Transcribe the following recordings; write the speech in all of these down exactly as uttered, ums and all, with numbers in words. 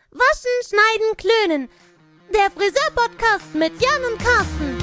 Waschen, Schneiden, Klönen. Der Friseur-Podcast mit Jan und Carsten.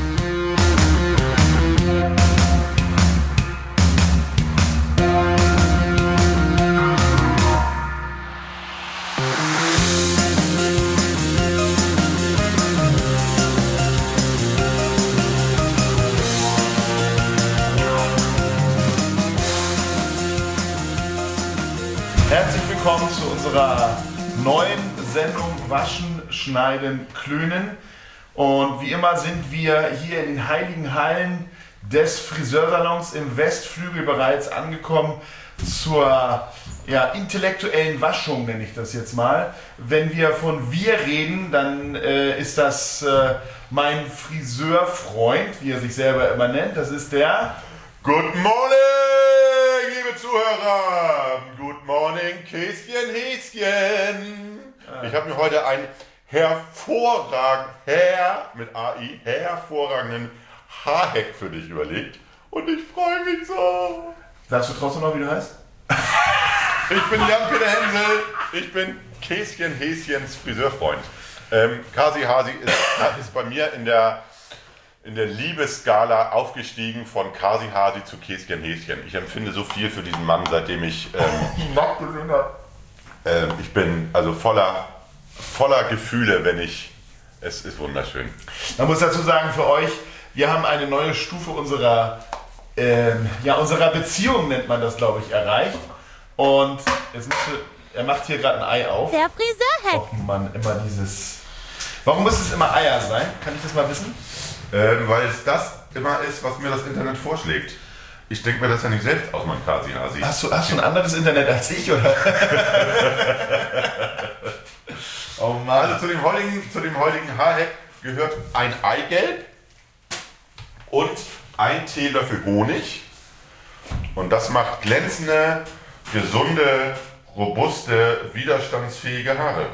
Herzlich willkommen zu unserer neuen Sendung Waschen, Schneiden, Klönen. Und wie immer sind wir hier in den heiligen Hallen des Friseursalons im Westflügel bereits angekommen zur ja, intellektuellen Waschung, nenne ich das jetzt mal. Wenn wir von wir reden, dann äh, ist das äh, mein Friseurfreund, wie er sich selber immer nennt. Das ist der... Good morning, liebe Zuhörer! Good morning, Käschen, Häschen! Ich habe mir heute einen hervorragenden, Herr mit A I, hervorragenden Haarhack für dich überlegt. Und ich freue mich so. Sagst du trotzdem noch, wie du heißt? Ich bin Jan-Peter Hensel, ich bin Käschen, Häschens Friseurfreund. Ähm, Kasi Hasi ist, ist bei mir in der... in der Liebesskala aufgestiegen von Kasi Hasi zu Käschen Häschen. Ich empfinde so viel für diesen Mann, seitdem ich ähm, ähm, ich bin also voller, voller Gefühle, wenn ich, es ist wunderschön. Man muss dazu sagen, für euch, wir haben eine neue Stufe unserer, ähm, ja, unserer Beziehung, nennt man das, glaube ich, erreicht. Und jetzt müsste, er macht hier gerade ein Ei auf. Der Friseurhack. Och Mann, immer dieses... Warum muss es immer Eier sein? Kann ich das mal wissen? Ähm, weil es das immer ist, was mir das Internet vorschlägt. Ich denke mir das ja nicht selbst aus, mein Kasi Hasi. Hast du, hast du ein anderes Internet als ich, oder? Oh Mann. Also zu dem heutigen, zu dem heutigen Haarhack gehört ein Eigelb und ein Teelöffel Honig. Und das macht glänzende, gesunde, robuste, widerstandsfähige Haare.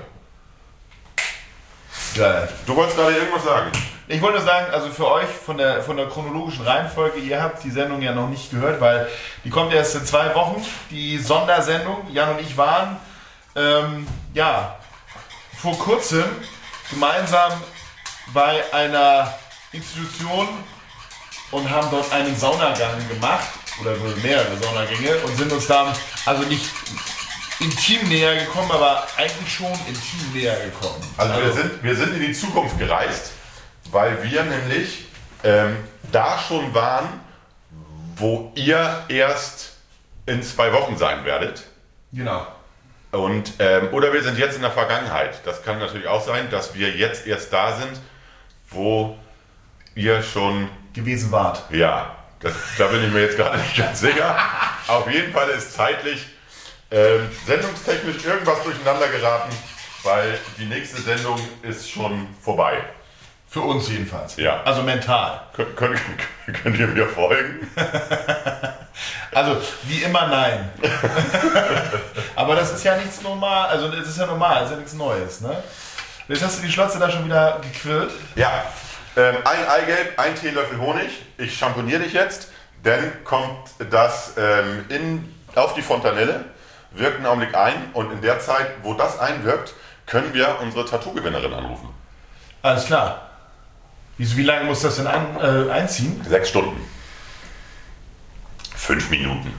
Geil. Du wolltest gerade irgendwas sagen? Ich wollte nur sagen, also für euch von der, von der chronologischen Reihenfolge, ihr habt die Sendung ja noch nicht gehört, weil die kommt erst in zwei Wochen, die Sondersendung. Jan und ich waren, ähm, ja, vor kurzem gemeinsam bei einer Institution und haben dort einen Saunagang gemacht, oder mehrere Saunagänge, und sind uns dann, also nicht intim näher gekommen, aber eigentlich schon intim näher gekommen. Also, also wir, sind, wir sind in die Zukunft gereist, weil wir nämlich ähm, da schon waren, wo ihr erst in zwei Wochen sein werdet. Genau. Und, ähm, oder wir sind jetzt in der Vergangenheit. Das kann natürlich auch sein, dass wir jetzt erst da sind, wo ihr schon gewesen wart. Ja, das, da bin ich mir jetzt gerade nicht ganz sicher. Auf jeden Fall ist zeitlich ähm, sendungstechnisch irgendwas durcheinander geraten, weil die nächste Sendung ist schon vorbei. Für uns jedenfalls. Ja. Also mental. Kön könnt, könnt ihr mir folgen? Also, wie immer nein. Aber das ist ja nichts normal, also das ist ja normal, das ist ja nichts Neues, ne? Jetzt hast du die Schlotze da schon wieder gequirlt. Ja, ähm, ein Eigelb, ein Teelöffel Honig. Ich schamponiere dich jetzt, dann kommt das ähm, in, auf die Fontanelle, wirkt einen Augenblick ein und in der Zeit, wo das einwirkt, können wir unsere Tattoo-Gewinnerin anrufen. Alles klar. Wie, wie lange muss das denn ein, äh, einziehen? Sechs Stunden. Fünf Minuten.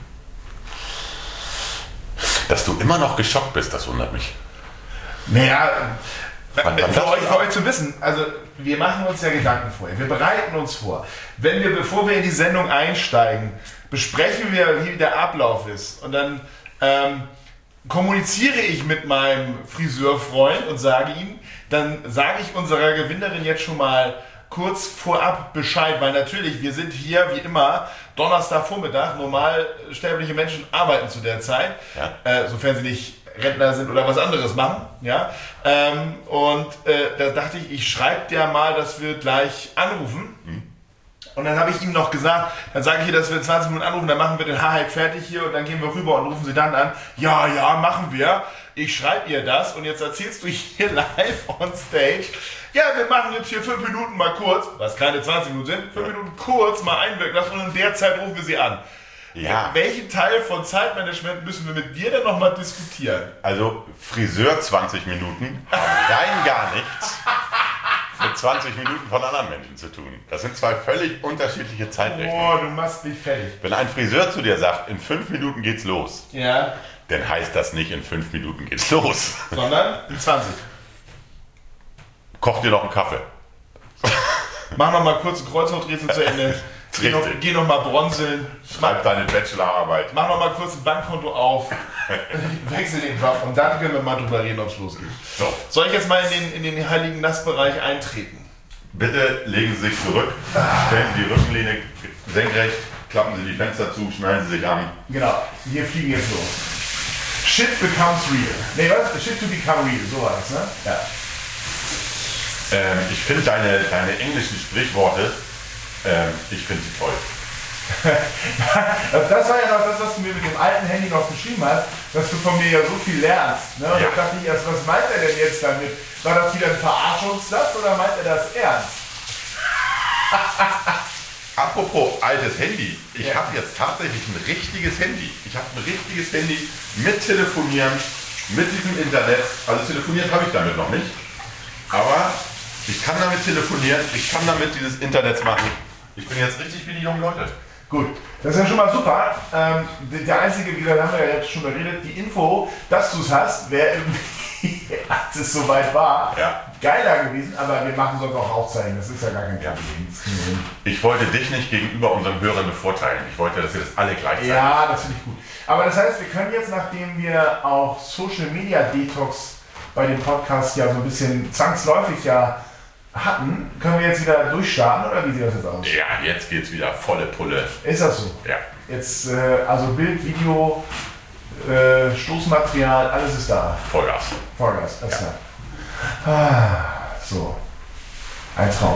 Dass du immer noch geschockt bist, das wundert mich. Naja, wann, wann für, euch, für euch zu wissen, also wir machen uns ja Gedanken vorher, wir bereiten uns vor. Wenn wir, bevor wir in die Sendung einsteigen, besprechen wir, wie der Ablauf ist. Und dann ähm, kommuniziere ich mit meinem Friseurfreund und sage ihm, dann sage ich unserer Gewinnerin jetzt schon mal kurz vorab Bescheid, weil natürlich, wir sind hier wie immer Donnerstagvormittag, normal sterbliche Menschen arbeiten zu der Zeit, ja. äh, sofern sie nicht Rentner sind oder was anderes machen. Ja? Ähm, und äh, da dachte ich, ich schreibe dir mal, dass wir gleich anrufen. Mhm. Und dann habe ich ihm noch gesagt, dann sage ich ihr, dass wir zwanzig Minuten anrufen, dann machen wir den Haarhack fertig hier und dann gehen wir rüber und rufen sie dann an. Ja, ja, machen wir. Ich schreibe ihr das und jetzt erzählst du hier live on stage, ja, wir machen jetzt hier fünf Minuten mal kurz, was keine zwanzig Minuten sind, fünf Minuten kurz mal einwirken lassen und in der Zeit rufen wir sie an. Ja. Welchen Teil von Zeitmanagement müssen wir mit dir denn nochmal diskutieren? Also Friseur zwanzig Minuten haben rein gar nichts mit zwanzig Minuten von anderen Menschen zu tun. Das sind zwei völlig unterschiedliche Zeitrechnungen. Oh, du machst mich fertig. Wenn ein Friseur zu dir sagt, in fünf Minuten geht's los, Ja. dann heißt das nicht, in fünf Minuten geht's los. Sondern in zwanzig. Koch dir noch einen Kaffee. Mach noch mal kurz ein Kreuzworträtsel zu Ende. Geh noch, Richtig. geh noch mal bronzeln. Schreib deine Bachelorarbeit. Mach noch mal kurz ein Bankkonto auf. Wechsel den Job und dann können wir mal drüber reden, ob es losgeht. So, Soll ich jetzt mal in den, in den heiligen Nassbereich eintreten? bitte legen Sie sich zurück, stellen Sie die Rückenlehne senkrecht, klappen Sie die Fenster zu, schnallen Sie sich an. Genau, wir fliegen jetzt los. Shit becomes real. Nee, was? Shit to become real, so war das, ne? Ja. Ähm, ich finde deine, deine englischen Sprichworte, ähm, ich finde sie toll. Das war ja noch das, was du mir mit dem alten Handy noch geschrieben hast, dass du von mir ja so viel lernst. Ne? Und Ja. da dachte ich erst, was meint er denn jetzt damit? War das wieder ein Verarschungssatz oder meint er das ernst? Apropos altes Handy, ich Ja. habe jetzt tatsächlich ein richtiges Handy. Ich habe ein richtiges Handy mit Telefonieren, mit diesem Internet. Also telefoniert habe ich damit noch nicht. Aber ich kann damit telefonieren, ich kann damit dieses Internet machen. Ich bin jetzt richtig wie die jungen Leute. Gut, das ist ja schon mal super. Ähm, der einzige, wie gesagt, haben wir ja jetzt schon beredet, die Info, dass du es hast, wäre irgendwie, als es soweit war, Ja. geiler gewesen, aber wir machen sonst auch Aufzeigen, das ist ja gar kein Problem. Das kriegen wir hin. Ich wollte dich nicht gegenüber unseren Hörern bevorteilen. Ich wollte, dass ihr das alle gleich seid. Ja, das finde ich gut. Aber das heißt, wir können jetzt, nachdem wir auch Social Media Detox bei dem Podcast ja so ein bisschen zwangsläufig ja hatten, können wir jetzt wieder durchstarten oder wie sieht das jetzt aus? Ja, jetzt geht's wieder volle Pulle. Ist das so? Ja. Jetzt, äh, also Bild, Video, äh, Stoßmaterial, alles ist da. Vollgas. Vollgas, alles klar. Ah, so. Ein Traum.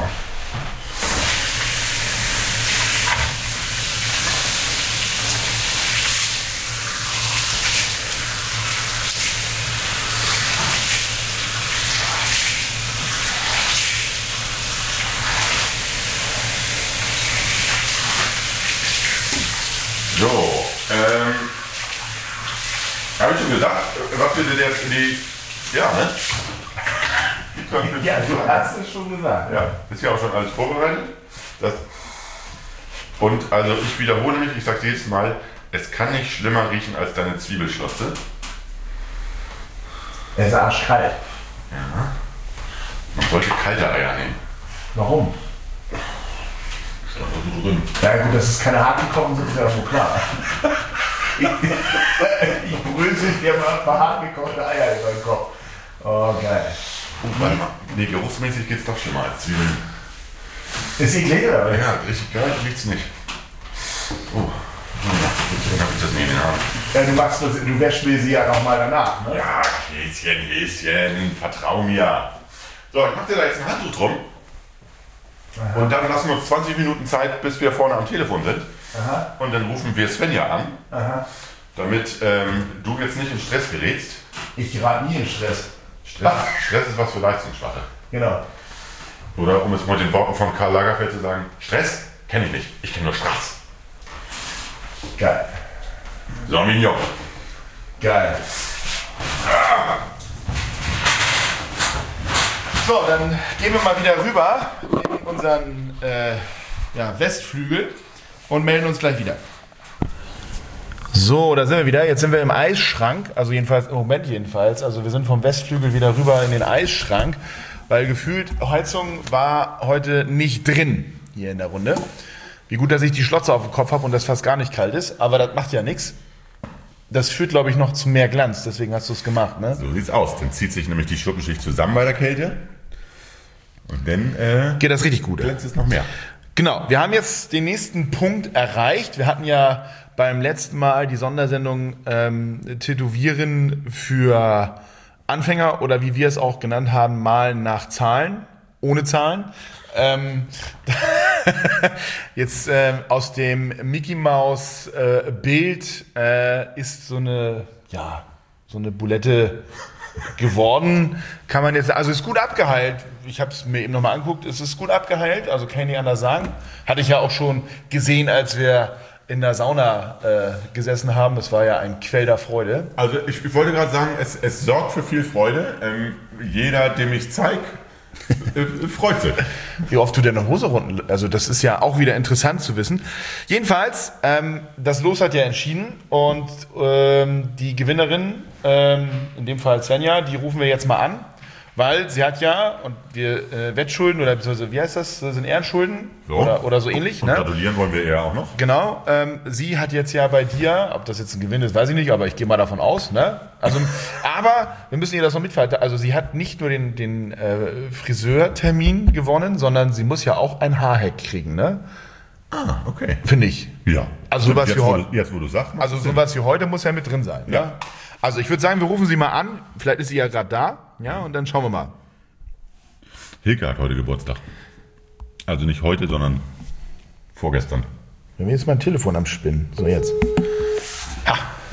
So, ähm, habe ich schon gesagt, was wir denn jetzt in die, ja, ne? Ja, du hast es schon gesagt. Ja, ist ja auch schon alles vorbereitet. Das, und also ich wiederhole mich, ich sage jedes Mal, es kann nicht schlimmer riechen als deine Zwiebelschlotze. Er ist arschkalt. Man sollte kalte Eier nehmen. Warum? Ist doch so drin. Ja gut, dass es keine harten Kochen sind, ist ja so klar. ich ich brösel dir mal ein paar hart gekochte Eier über den Kopf. Oh, geil. Oh, warte mal. Nee, geruchsmäßig geht's doch schlimmer als Zwiebeln. Ist eklig, oder? Ja, richtig geil riecht's nicht. Oh, dann hab ich das nicht in den Haaren. Ja, du machst das, du wäschst mir sie ja nochmal danach, ne? Ja, Häschen, Häschen, vertrau mir. So, ich mach dir da jetzt ein Handtuch drum. Aha. Und dann lassen wir uns zwanzig Minuten Zeit, bis wir vorne am Telefon sind. Aha, Und dann rufen wir Svenja an, aha. damit ähm, du jetzt nicht in Stress gerätst. Ich gerate nie in Stress. Stress, Stress ist was für Leistungsschwache. Genau. Oder um es mit den Worten von Karl Lagerfeld zu sagen, Stress kenne ich nicht, ich kenne nur Spaß. Geil. So, Mignon. Geil. So, dann gehen wir mal wieder rüber in unseren äh, ja, Westflügel und melden uns gleich wieder. So, da sind wir wieder. Jetzt sind wir im Eisschrank, also jedenfalls im Moment jedenfalls. Also wir sind vom Westflügel wieder rüber in den Eisschrank, weil gefühlt Heizung war heute nicht drin hier in der Runde. Wie gut, dass ich die Schlotze auf dem Kopf habe und das fast gar nicht kalt ist, aber das macht ja nichts. Das führt, glaube ich, noch zu mehr Glanz, deswegen hast du es gemacht, ne? So sieht's aus. Dann zieht sich nämlich die Schuppenschicht zusammen bei der Kälte. Und dann äh, Geht das richtig gut? glänzt es noch mehr. Genau, wir haben jetzt den nächsten Punkt erreicht. Wir hatten ja beim letzten Mal die Sondersendung ähm, Tätowieren für Anfänger oder wie wir es auch genannt haben, Malen nach Zahlen, ohne Zahlen. Ähm, jetzt ähm, aus dem Mickey Maus äh, Bild äh, ist so eine, ja, so eine Bulette geworden, kann man jetzt, also ist gut abgeheilt. Ich habe es mir eben nochmal angeguckt, es ist gut abgeheilt, also kann ich nicht anders sagen. Hatte ich ja auch schon gesehen, als wir in der Sauna äh, gesessen haben. Das war ja ein Quell der Freude. Also ich, ich wollte gerade sagen, es, es sorgt für viel Freude. Ähm, jeder, dem ich zeige, äh, freut sich. Wie oft du denn noch Hose runden? Also das ist ja auch wieder interessant zu wissen. Jedenfalls, ähm, das Los hat ja entschieden und ähm, die Gewinnerin, ähm, in dem Fall Svenja, die rufen wir jetzt mal an. Weil sie hat ja, und wir äh, Wettschulden oder beziehungsweise, wie heißt das, das sind Ehrenschulden so. oder, oder so ähnlich. Und ne? gratulieren wollen wir eher auch noch. Genau, ähm, sie hat jetzt ja bei dir, ob das jetzt ein Gewinn ist, weiß ich nicht, aber ich gehe mal davon aus. Ne? Also, aber wir müssen ihr das noch mitverhalten. Also sie hat nicht nur den, den äh, Friseurtermin gewonnen, sondern sie muss ja auch ein Haarhack kriegen, ne? Ah, okay. Finde ich. Ja. Also sowas jetzt, wie wo heute. du, jetzt, wo du sagst. macht Also das Sinn. sowas wie heute muss ja mit drin sein. Ja. Ne? Also ich würde sagen, wir rufen sie mal an. Vielleicht ist sie ja gerade da. Ja, und dann schauen wir mal. Hilke hat heute Geburtstag. Also nicht heute, sondern vorgestern. Bei mir ist mein Telefon am Spinnen. So, jetzt. Ja.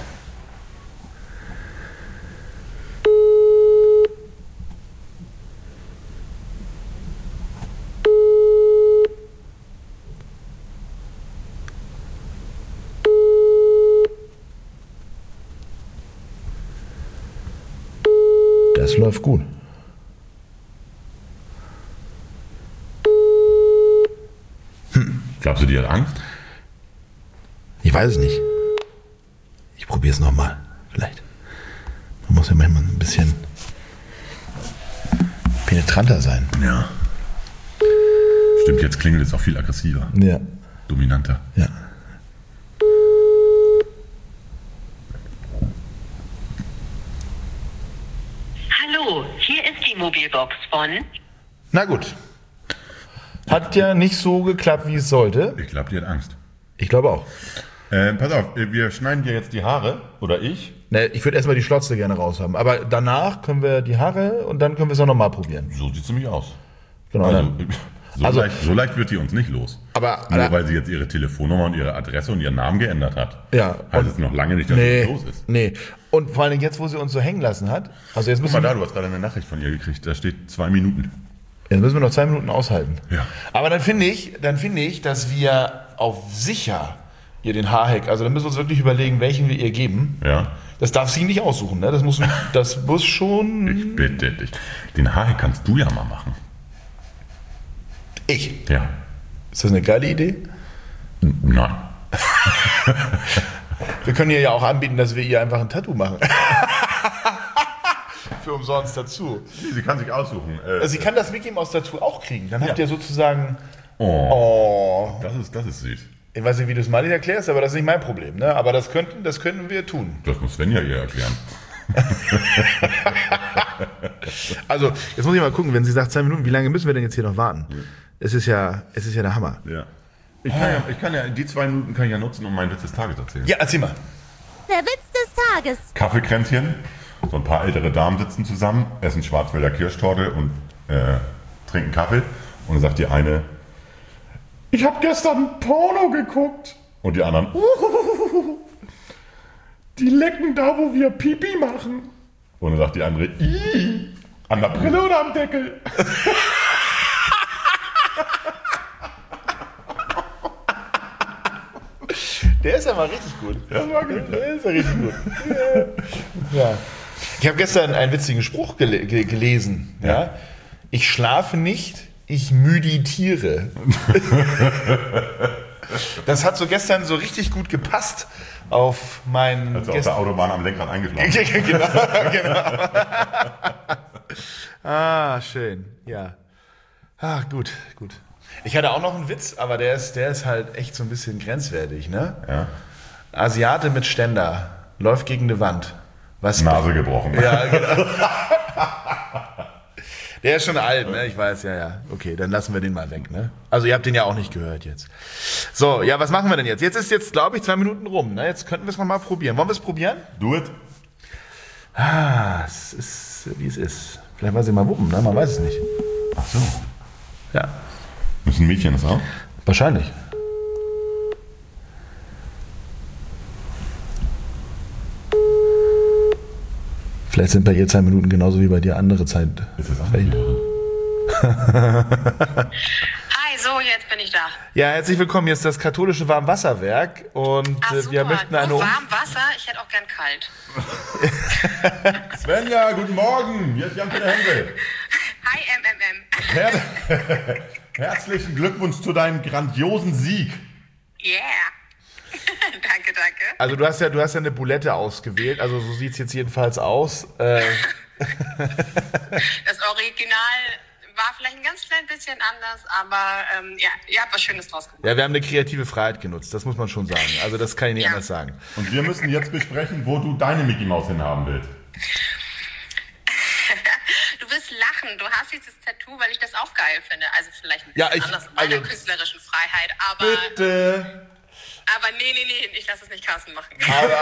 Das läuft gut. Glaubst du, die hat Angst? Ich weiß es nicht. Ich probiere es nochmal. Vielleicht. Man muss ja manchmal ein bisschen penetranter sein. Ja. Stimmt, jetzt klingelt es auch viel aggressiver. Ja. Dominanter. Ja. Hallo, hier ist die Mobilbox von... Na gut. Hat ja nicht so geklappt, wie es sollte. Ich glaube, die hat Angst. Ich glaube auch. Äh, pass auf, wir schneiden dir jetzt die Haare, oder ich. Ne, ich würde erstmal die Schlotze gerne raus haben. Aber danach können wir die Haare und dann können wir es auch nochmal probieren. So sieht es nämlich aus. Genau. Also, dann. so, Also- leicht, so leicht wird die uns nicht los. Aber- Nur aber- weil sie jetzt ihre Telefonnummer und ihre Adresse und ihren Namen geändert hat. Ja, Heißt und- es noch lange nicht, dass Nee, es los ist. nee. Und vor allen Dingen jetzt, wo sie uns so hängen lassen hat. Also jetzt Guck müssen, mal da, wir, du hast gerade eine Nachricht von ihr gekriegt. Da steht zwei Minuten. jetzt müssen wir noch zwei Minuten aushalten. Ja. Aber dann finde ich, dann finde ich, dass wir auf sicher ihr den Haarhack, also dann müssen wir uns wirklich überlegen, welchen wir ihr geben. Ja. Das darf sie nicht aussuchen, ne? Das muss, das muss schon Ich bitte dich. Den Haarhack kannst du ja mal machen. ich. Ja. Ist das eine geile Idee? N- Nein. Wir können ihr ja auch anbieten, dass wir ihr einfach ein Tattoo machen. Für umsonst dazu. Sie kann sich aussuchen. Äh, Also sie kann das Mickey Mouse Tattoo auch kriegen. Dann habt Ja. ihr sozusagen. oh, Oh. das ist, das ist süß. Ich weiß nicht, wie du es mal erklärst, aber das ist nicht mein Problem. Ne? Aber das könnten, das könnten wir tun. Das muss Svenja ihr erklären. Also, jetzt muss ich mal gucken, wenn sie sagt zwei Minuten, wie lange müssen wir denn jetzt hier noch warten? Es ist ja, es ist ja der Hammer. Ja. Ich kann ja, ich kann ja, die zwei Minuten kann ich ja nutzen, um meinen Witz des Tages zu erzählen. Ja, erzähl mal. Der Witz des Tages. Kaffeekränzchen. So ein paar ältere Damen sitzen zusammen, essen Schwarzwälder Kirschtorte und äh, trinken Kaffee. Und dann sagt die eine, ich habe gestern Porno geguckt. Und die anderen, die lecken da, wo wir Pipi machen. Und dann sagt die andere, Ih, an der Brille oder am Deckel? Der ist ja mal richtig gut. Das war gut. Der ist ja richtig gut. Ja. Ja. Ich habe gestern einen witzigen Spruch gele ge gelesen. Ja? Ja. Ich schlafe nicht, ich müditiere. Das hat so gestern so richtig gut gepasst auf meinen Also auf Gästen- der Autobahn am Lenkrad eingeschlafen. genau, genau. Ah, schön. Ja. Ah, gut, gut. Ich hatte auch noch einen Witz, aber der ist, der ist halt echt so ein bisschen grenzwertig, ne? Ja. Asiate mit Ständer läuft gegen eine Wand. Was? Nase gebrochen. Ja, genau. Der ist schon alt, ne? Ich weiß, ja, ja. Okay, dann lassen wir den mal weg, ne? Also ihr habt den ja auch nicht gehört jetzt. So, ja, was machen wir denn jetzt? Jetzt ist jetzt, glaube ich, zwei Minuten rum, ne? Jetzt könnten wir es noch mal probieren. Wollen wir es probieren? Do it. Ah, es ist, wie es ist. Vielleicht weiß ich mal wuppen, ne? Man weiß es nicht. Ach so. Ja, Müssen Mädchen das auch? wahrscheinlich. Vielleicht sind bei ihr zwei Minuten genauso wie bei dir andere Zeit. Ist das auch Vielleicht. nicht? Hi, Hi, so, jetzt bin ich da. Ja, herzlich willkommen. Hier ist das katholische Warmwasserwerk und Ach, äh, super. wir möchten eine... Nur Um- warm Wasser, ich hätte auch gern kalt. Svenja, guten Morgen. Hier ist Jan-Peter Hendel. Hi, M M M. Her- Herzlichen Glückwunsch zu deinem grandiosen Sieg. Yeah. Danke, danke. Also du hast ja, du hast ja eine Boulette ausgewählt, also so sieht es jetzt jedenfalls aus. Äh, Das Original war vielleicht ein ganz klein bisschen anders, aber ähm, ja, ihr habt was Schönes draus gemacht. ja, wir haben eine kreative Freiheit genutzt, das muss man schon sagen. Also das kann ich nicht Ja. anders sagen. Und wir müssen jetzt besprechen, wo du deine Mickey Maus hinhaben willst. Du wirst lachen, du hast dieses Tattoo, weil ich das auch geil finde. Also vielleicht ein Ja, bisschen ich- anders in meiner also- künstlerischen Freiheit, aber, Bitte. aber nee, nee, nee, ich lasse es nicht Carsten machen.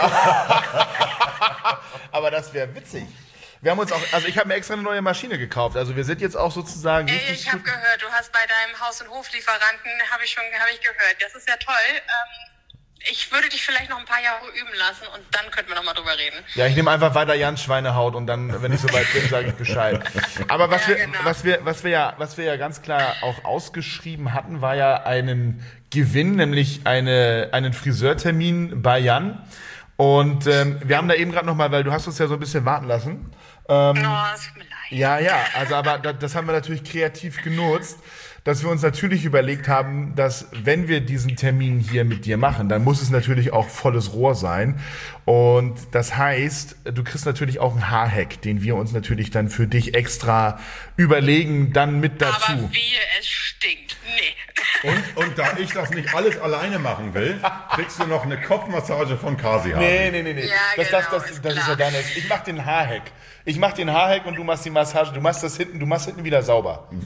Aber das wäre witzig. Wir haben uns auch, also ich habe mir extra eine neue Maschine gekauft. Also wir sind jetzt auch sozusagen Ey, richtig ich habe gut- gehört, du hast bei deinem Haus- und Hoflieferanten, habe ich schon hab ich gehört. Das ist ja toll. Ähm, ich würde dich vielleicht noch ein paar Jahre üben lassen und dann könnten wir noch mal drüber reden. Ja, ich nehme einfach weiter Jan Schweinehaut und dann, wenn ich soweit bin, sage ich Bescheid. Aber was Ja, wir, genau. was wir, was wir ja, was wir ja ganz klar auch ausgeschrieben hatten, war ja einen Gewinn, nämlich eine, einen Friseurtermin bei Jan. Und ähm, wir haben da eben gerade noch mal, weil du hast uns ja so ein bisschen warten lassen. Oh, es tut mir leid. Ja, ja, also aber da- das haben wir natürlich kreativ genutzt, dass wir uns natürlich überlegt haben, dass wenn wir diesen Termin hier mit dir machen, dann muss es natürlich auch volles Rohr sein. Und das heißt, du kriegst natürlich auch einen Haarhack, den wir uns natürlich dann für dich extra überlegen, dann mit dazu. Aber wehe, es stinkt. Nee. Und, und da ich das nicht alles alleine machen will, kriegst du noch eine Kopfmassage von Kasi haben. Nee, nee, nee, nee. Ja, das, genau, das, das, ist das ist ja klar. deines. Ich mach den Haarhack. Ich mach den Haarhack und du machst die Massage. Du machst das hinten, du machst hinten wieder sauber. Also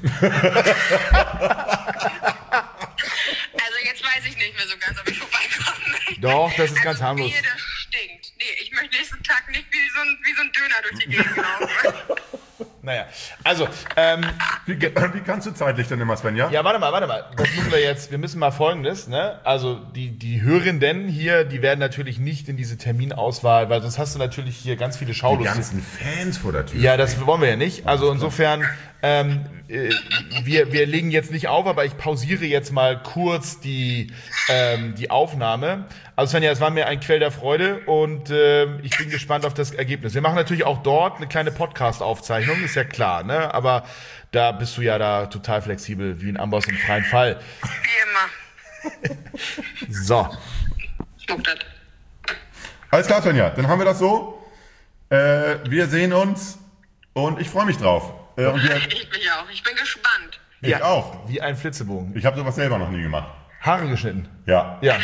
jetzt weiß ich nicht mehr so ganz, ob ich vorbeikomme. Doch, das ist also ganz harmlos. Wehe, das stinkt. Nee, ich möchte nächsten Tag nicht wie so ein, wie so ein Döner durch die Gegend laufen. Naja, also, ähm, Wie, wie kannst du zeitlich denn immer, Svenja? ja, warte mal, warte mal. Das müssen wir jetzt, wir müssen mal Folgendes, ne? Also, die, die Hörenden hier, die werden natürlich nicht in diese Terminauswahl, weil sonst hast du natürlich hier ganz viele Die Schauluste. ganzen Fans vor der Tür. Ja, das wollen wir ja nicht. Also insofern, ähm, äh, wir, wir legen jetzt nicht auf, aber ich pausiere jetzt mal kurz die, ähm, die Aufnahme. Also Svenja, es war mir ein Quell der Freude und äh, ich bin gespannt auf das Ergebnis. Wir machen natürlich auch dort eine kleine Podcast-Aufzeichnung, ist ja klar, ne? Aber da bist du ja da total flexibel, wie ein Amboss im freien Fall. Wie immer. So. Schmuck das. Alles klar, Svenja, dann haben wir das so. Äh, wir sehen uns und ich freue mich drauf. Äh, und wir, Ich mich auch. Ich bin gespannt. ich Ja, auch. Wie ein Flitzebogen. Ich habe sowas selber noch nie gemacht. Haare geschnitten. Ja. Ja.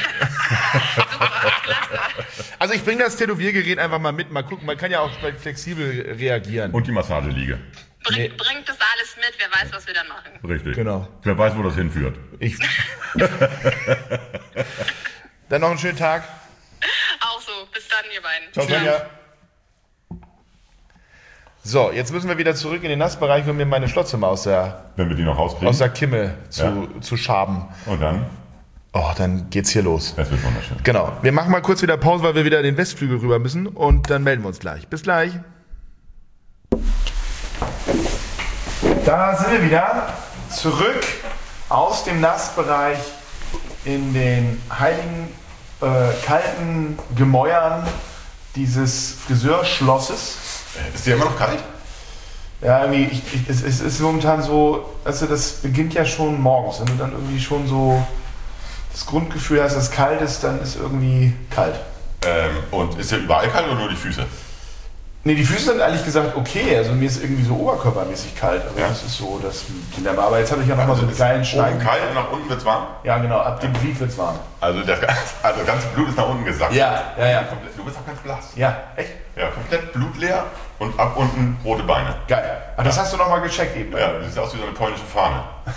Also ich bringe das Tätowiergerät einfach mal mit. Mal gucken, man kann ja auch flexibel reagieren. Und die Massageliege. Bring, Nee. Bringt das alles mit, wer weiß, was wir dann machen. Richtig. Genau. Wer weiß, wo das hinführt. Ich. Dann noch einen schönen Tag. Auch so. Bis dann, ihr beiden. Ciao, Svenja. So, jetzt müssen wir wieder zurück in den Nassbereich, um mir meine Schlotze aus der, Wenn wir die noch rauskriegen. aus der Kimme zu, zu schaben. Und dann? Oh, dann geht's hier los. Das wird wunderschön. Genau. Wir machen mal kurz wieder Pause, weil wir wieder in den Westflügel rüber müssen und dann melden wir uns gleich. Bis gleich. Da sind wir wieder zurück aus dem Nassbereich in den heiligen, äh, kalten Gemäuern dieses Friseurschlosses. Ist dir immer noch kalt? Ja, irgendwie, ich, ich, es, es ist momentan so, also das beginnt ja schon morgens. Wenn du dann irgendwie schon so das Grundgefühl hast, dass es kalt ist, dann ist irgendwie kalt. Ähm, und ist ja überall kalt oder nur die Füße? Nee, die Füße sind ehrlich gesagt okay. Also mir ist irgendwie so oberkörpermäßig kalt. Also Ja. das ist so das Dilemma. Aber jetzt habe ich ja nochmal so einen kleinen Oben Schneiden. kalt und nach unten wird's warm? Ja, genau, ab dem Glied wird's warm. Also das also ganze Blut ist nach unten gesackt. Ja, ja, ja. Du bist auch ganz blass. Ja, echt? Ja, komplett blutleer und ab unten rote Beine. Geil. Ah, das hast du nochmal gecheckt eben. Ja, du siehst aus wie so eine polnische Fahne.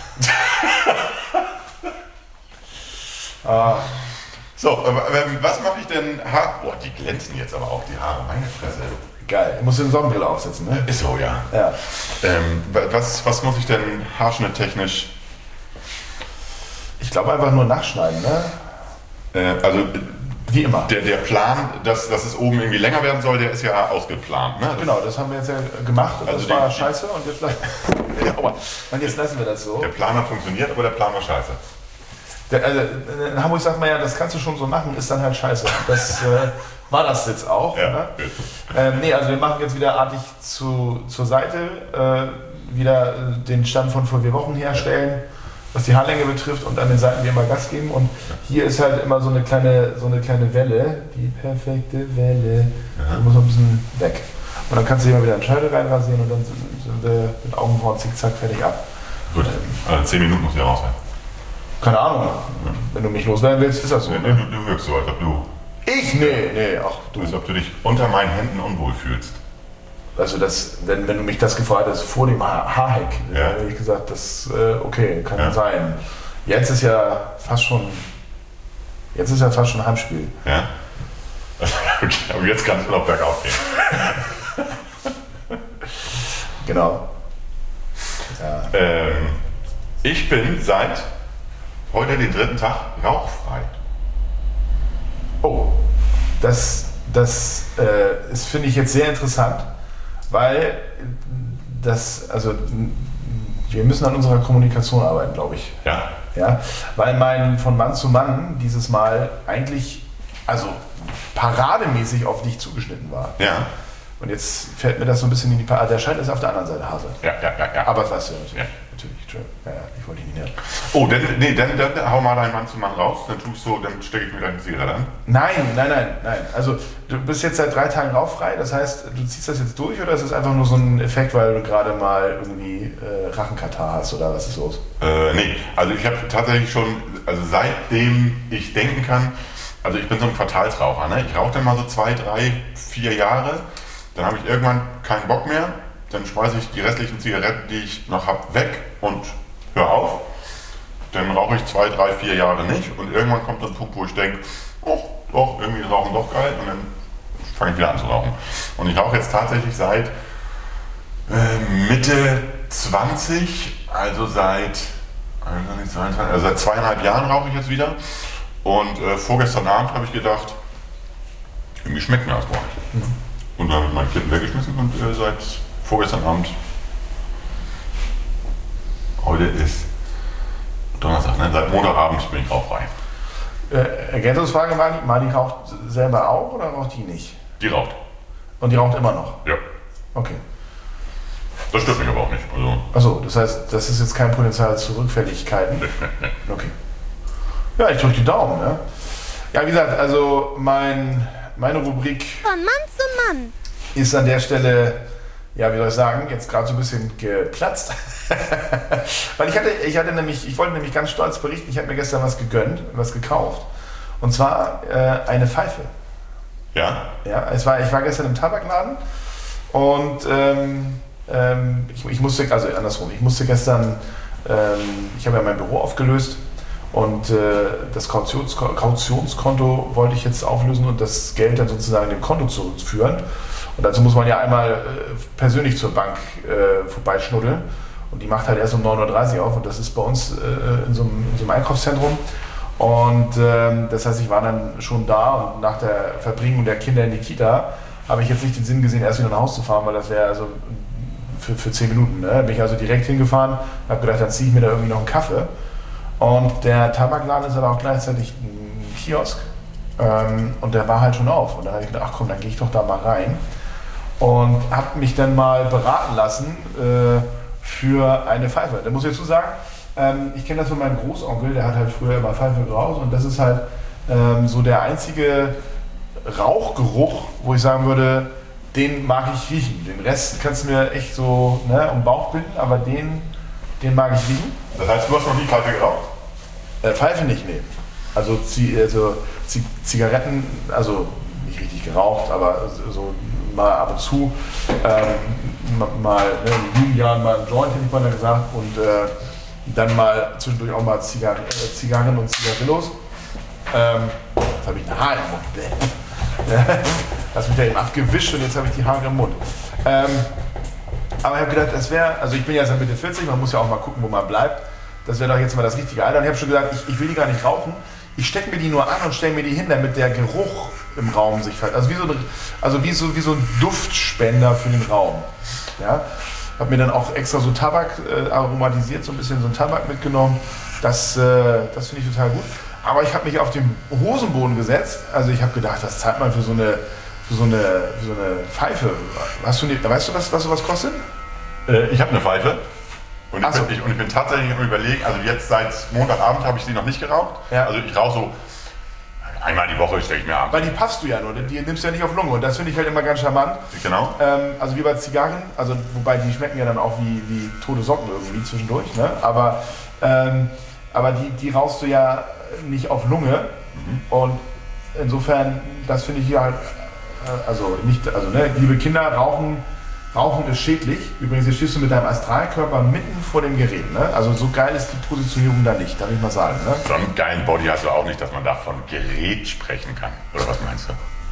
Ah. So, äh, was mache ich denn? Ha Boah, die glänzen jetzt aber auch, die Haare. Meine Fresse. Geil. Musst du eine Sonnenbrille aufsetzen, ne? Ist so, ja. Ja. Ähm, wa- was, was muss ich denn haarschnitttechnisch? Ich glaube einfach nur nachschneiden, ne? Äh, also, Wie immer. Der, der Plan, dass, dass es oben irgendwie länger werden soll, der ist ja ausgeplant. Ne? Genau, das haben wir jetzt ja gemacht und Also das die- war die- scheiße und jetzt, ja, aber, und jetzt lassen wir das so. Der Plan hat funktioniert, aber der Plan war scheiße. Der, also, in Hamburg sagt man ja, das kannst du schon so machen, ist dann halt scheiße. Das äh, war das jetzt auch. Ja, Ne? gut. Ähm, nee, also wir machen jetzt wieder artig zu, zur Seite, äh, wieder äh, den Stand von vor vier Wochen herstellen, was die Haarlänge betrifft und an den Seiten wie immer Gas geben. Und hier ist halt immer so eine kleine, so eine kleine Welle, die perfekte Welle, die muss noch ein bisschen weg. Und dann kannst du hier mal wieder einen Scheide reinrasieren und dann sind, sind wir mit Augenbrauen zickzack fertig ab. Gut, also zehn Minuten muss ich raus sein. Keine Ahnung, wenn du mich loswerden willst, ist das so. Du, Ne? du, du wirkst so, als ob du, Ich? Nee, nee, ach du. als ob du dich unter meinen Händen unwohl fühlst. Also das, wenn, wenn du mich das gefragt hast vor dem Ha- Haarhack, Ja. dann hätte ich gesagt, das äh, okay, kann Ja. sein. Jetzt ist ja fast schon, jetzt ist ja fast schon Heimspiel. Ja? Okay, aber jetzt kann es nur noch bergauf gehen. Genau. Ähm, ich bin seit heute den dritten Tag rauchfrei. Oh, das, das äh, ist, finde ich jetzt sehr interessant, weil das, also wir müssen an unserer Kommunikation arbeiten, glaube ich. Ja? Ja, weil mein von Mann zu Mann dieses Mal eigentlich, also parademäßig auf dich zugeschnitten war. Ja? Und jetzt fällt mir das so ein bisschen in die Parade. Der Schein ist auf der anderen Seite, Hase. Ja, ja, ja, ja. Aber das weißt du ja natürlich. Ja. Natürlich, Entschuldigung. Ja, ja, ich wollte dich nicht nähern. Oh, dann, nee, dann, dann hau mal deinen Mann zu Mann raus, dann tue ich so, dann stecke ich mir deine Zigarette an. Nein, nein, nein, nein. Also du bist jetzt seit drei Tagen rauchfrei. Das heißt, du ziehst das jetzt durch oder ist es einfach nur so ein Effekt, weil du gerade mal irgendwie äh, Rachenkatar hast oder was ist los? Äh, nee, also ich habe tatsächlich schon, also seitdem ich denken kann, also ich bin so ein Quartalsraucher, ne? Ich rauche dann mal so zwei, drei, vier Jahre, dann habe ich irgendwann keinen Bock mehr, dann schmeiße ich die restlichen Zigaretten, die ich noch habe, weg und höre auf. Dann rauche ich zwei, drei, vier Jahre nicht und irgendwann kommt so ein Punkt, wo ich denke, oh, doch, irgendwie ist Rauchen doch geil und dann fange ich wieder an zu rauchen. Und ich rauche jetzt tatsächlich seit äh, Mitte zwanzig, also seit, also seit zweieinhalb Jahren rauche ich jetzt wieder. Und äh, vorgestern Abend habe ich gedacht, irgendwie schmeckt mir das gar nicht. Und dann habe ich meine Kippen weggeschmissen und äh, seit vorgestern Abend, heute ist Donnerstag, ne? Seit Montagabend bin ich rauchfrei. Äh, Ergänzungsfrage, Mali. Mali raucht selber auch oder raucht die nicht? Die raucht. Und die raucht immer noch? Ja. Okay. Das stört mich aber auch nicht. Also, Achso, das heißt, das ist jetzt kein Potenzial zu Rückfälligkeiten. Okay. Ja, ich drücke die Daumen, ne? Ja, wie gesagt, also mein, meine Rubrik Von Mann zu Mann. ist an der Stelle, ja, wie soll ich sagen, jetzt gerade so ein bisschen geplatzt. Weil ich hatte, ich hatte nämlich, ich wollte nämlich ganz stolz berichten, ich habe mir gestern was gegönnt, was gekauft. Und zwar äh, eine Pfeife. ja? Ja, es war, ich war gestern im Tabakladen und ähm, ähm, ich, ich musste, also andersrum, ich musste gestern, ähm, ich habe ja mein Büro aufgelöst und äh, das Kautions, Kautionskonto wollte ich jetzt auflösen und das Geld dann sozusagen dem Konto zurückführen. Und dazu muss man ja einmal äh, persönlich zur Bank äh, vorbeischnuddeln und die macht halt erst um neun Uhr dreißig auf und das ist bei uns äh, in, so einem, in so einem Einkaufszentrum. Und ähm, das heißt, ich war dann schon da und nach der Verbringung der Kinder in die Kita habe ich jetzt nicht den Sinn gesehen, erst wieder nach Hause zu fahren, weil das wäre also für, für zehn Minuten. Ne? Bin ich also direkt hingefahren, habe gedacht, dann ziehe ich mir da irgendwie noch einen Kaffee. Und der Tabakladen ist aber auch gleichzeitig ein Kiosk ähm, und der war halt schon auf. Und dann habe ich gedacht, ach komm, dann gehe ich doch da mal rein und habe mich dann mal beraten lassen äh, für eine Pfeife. Da muss ich dazu sagen, ähm, ich kenne das von meinem Großonkel, der hat halt früher immer Pfeife geraucht und das ist halt ähm, so der einzige Rauchgeruch, wo ich sagen würde, den mag ich riechen. Den Rest kannst du mir echt so ne, um den Bauch binden, aber den, den mag ich riechen. Das heißt, du hast noch nie Pfeife geraucht? Äh, Pfeife nicht, nee. Also, Zi also Zi Zigaretten, also nicht richtig geraucht, aber so mal ab und zu, ähm, mal ne, in den Jugendjahren mal einen Joint, hätte ich mal da gesagt, und äh, dann mal zwischendurch auch mal Zigar äh, Zigarren und Zigarillos. Ähm, jetzt habe ich ein Haar im Mund. Hast mich da eben abgewischt und jetzt habe ich die Haare im Mund. Ähm, aber ich habe gedacht, das wäre, also ich bin ja seit Mitte vierzig, man muss ja auch mal gucken, wo man bleibt. Das wäre doch jetzt mal das richtige Alter. Und ich habe schon gesagt, ich, ich will die gar nicht rauchen. Ich stecke mir die nur an und stelle mir die hin, damit der Geruch im Raum sich verändert. Also wie so, eine, also wie so, wie so ein Duftspender für den Raum. Ja? Habe mir dann auch extra so Tabak äh, aromatisiert, so ein bisschen so ein Tabak mitgenommen. Das, äh, das finde ich total gut. Aber ich habe mich auf den Hosenboden gesetzt. Also ich habe gedacht, was zahlt man für so eine, für so eine, für so eine Pfeife? Hast du, weißt du, was, was sowas kostet? Äh, ich habe eine Pfeife. Und ich, Ach so. bin, ich, und ich bin tatsächlich am Überlegen, also jetzt seit Montagabend habe ich die noch nicht geraucht. Ja. Also ich rauche so einmal die Woche, stelle ich mir abends. Weil die passt du ja nur, die nimmst du ja nicht auf Lunge. Und das finde ich halt immer ganz charmant. Genau. Ähm, also wie bei Zigarren, also wobei die schmecken ja dann auch wie, wie tote Socken irgendwie zwischendurch. Ne? Aber, ähm, aber die, die rauchst du ja nicht auf Lunge. Mhm. Und insofern, das finde ich hier halt, äh, also nicht, also ne, liebe Kinder, rauchen. Rauchen ist schädlich. Übrigens, hier stehst du mit deinem Astralkörper mitten vor dem Gerät. Ne? Also so geil ist die Positionierung da nicht, darf ich mal sagen. Ne? So einen geilen Body hast du auch nicht, dass man da von Gerät sprechen kann. Oder was meinst du?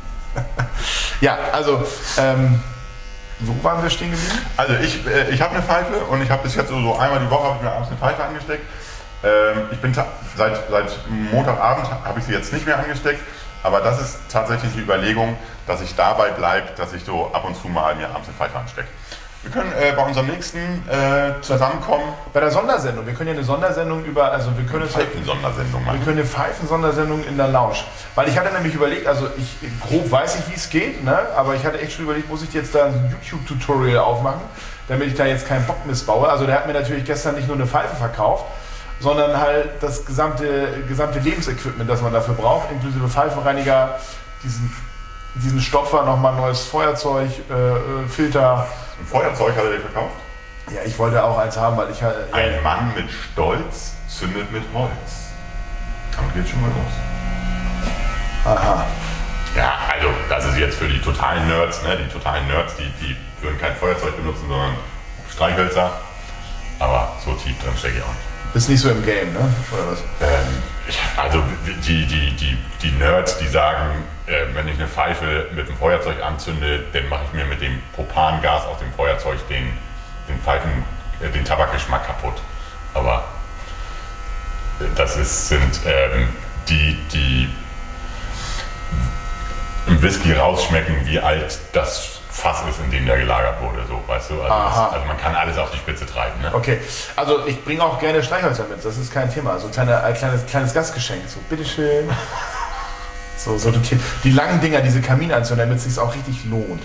Ja, also, ähm, wo waren wir stehen geblieben? Also ich, äh, ich habe eine Pfeife und ich habe bis jetzt so, so einmal die Woche habe ich mir abends eine Pfeife angesteckt. Ähm, ich bin seit, seit Montagabend habe ich sie jetzt nicht mehr angesteckt. Aber das ist tatsächlich die Überlegung, dass ich dabei bleibe, dass ich so ab und zu mal mir abends eine Pfeife anstecke. Wir können äh, bei unserem nächsten äh, zusammenkommen. Bei der Sondersendung. Wir können ja eine Sondersendung über, also wir können Eine es halt, Pfeifen-Sondersendung wir machen. können eine Pfeifen-Sondersendung in der Lounge. Weil ich hatte nämlich überlegt, also ich grob weiß ich, wie es geht, ne? Aber ich hatte echt schon überlegt, muss ich jetzt da ein YouTube-Tutorial aufmachen, damit ich da jetzt keinen Bock missbaue. Also der hat mir natürlich gestern nicht nur eine Pfeife verkauft, sondern halt das gesamte, gesamte Lebensequipment, das man dafür braucht, inklusive Pfeifenreiniger, diesen, diesen Stopfer, nochmal ein neues Feuerzeug, äh, Filter. Ein Feuerzeug hat er dir verkauft? Ja, ich wollte auch eins haben, weil ich halt... Ja, Ein Mann mit Stolz zündet mit Holz. Damit geht's schon mal los. aha. Ja, also das ist jetzt für die totalen Nerds, ne? Die totalen Nerds, die, die würden kein Feuerzeug benutzen, sondern Streichhölzer. Aber so tief drin stecke ich auch nicht. Ist nicht so im Game, ne? Oder was? Ähm, also die, die, die, die Nerds, die sagen, äh, wenn ich eine Pfeife mit dem Feuerzeug anzünde, dann mache ich mir mit dem Propangas aus dem Feuerzeug den, den Pfeifen, äh, den Tabakgeschmack kaputt. Aber äh, das ist, sind ähm, die, die im Whisky rausschmecken, wie alt das Fass ist, in dem der gelagert wurde, so, weißt du? Also, das, also man kann alles auf die Spitze treiben. Ne? Okay, also ich bringe auch gerne Streichhölzer mit, das ist kein Thema. So ein, kleine, ein kleines, kleines Gastgeschenk, so bitteschön. So, so die, die langen Dinger, diese Kaminanzünder, damit es sich auch richtig lohnt.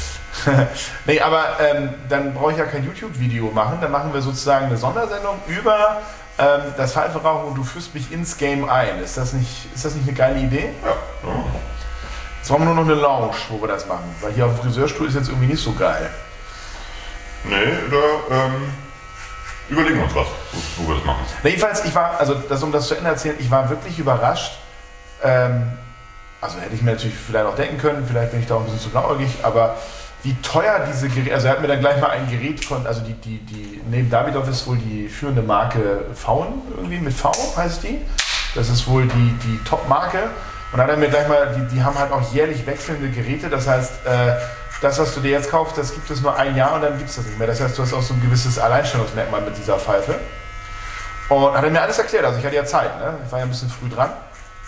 Nee, aber ähm, dann brauche ich ja kein YouTube-Video machen, dann machen wir sozusagen eine Sondersendung über ähm, das Pfeiferauchen und du führst mich ins Game ein. Ist das nicht, ist das nicht eine geile Idee? Ja. Ja. Jetzt brauchen wir nur noch eine Lounge, wo wir das machen, weil hier auf dem Friseurstuhl ist jetzt irgendwie nicht so geil. Nee, da ähm, überlegen wir uns was, wo, wo wir das machen. Na, jedenfalls, ich war, also das, um das zu Ende erzählen, ich war wirklich überrascht. Ähm, also hätte ich mir natürlich vielleicht auch denken können, vielleicht bin ich da auch ein bisschen zu blauäugig, aber wie teuer diese Geräte, also er hat mir dann gleich mal ein Gerät von, also die, die, die neben Davidoff ist wohl die führende Marke Faun, irgendwie mit V heißt die. Das ist wohl die, die Top-Marke. Und dann hat er mir gleich mal, die, die haben halt auch jährlich wechselnde Geräte, das heißt, äh, das, was du dir jetzt kaufst, das gibt es nur ein Jahr und dann gibt es das nicht mehr. Das heißt, du hast auch so ein gewisses Alleinstellungsmerkmal mit dieser Pfeife. Und hat er mir alles erklärt, also ich hatte ja Zeit, ne? Ich war ja ein bisschen früh dran.